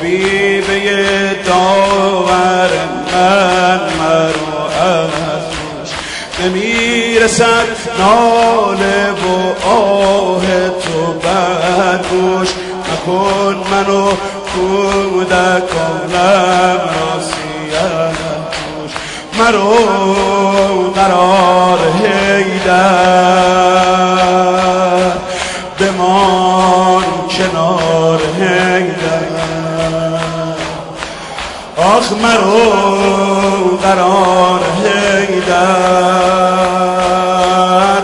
حبیبه داور من مرو از روش نمیرسد ناله و آه تو بر گوش نکن منو کودکانم را سیاه گوش مرو قرار حیدر بمان کنار حیدر آخ مرو قرار حیدر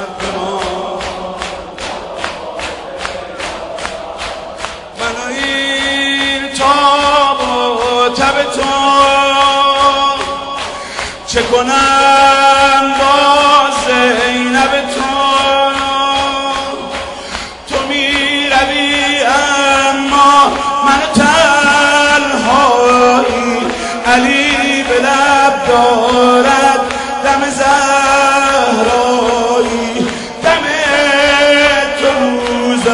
منو این تاب و تب تو چه کنم با زینب تو میروی اما من تنهایی علی به لب دارد دم زهرایی دم تو روز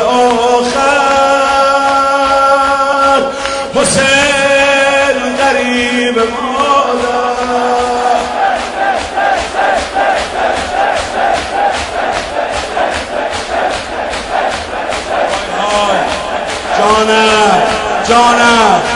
آخر حسین غریب مادر جانم